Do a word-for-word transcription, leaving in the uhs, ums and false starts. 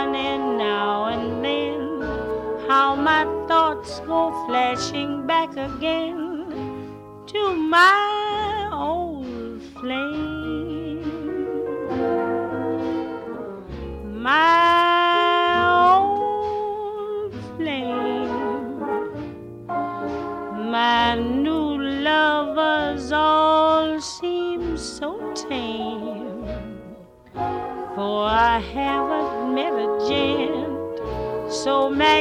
running now and then, how my thoughts go flashing back again to my old flame. My old flame. My new lovers all seem so tame, for I haven't met a gent so magnificent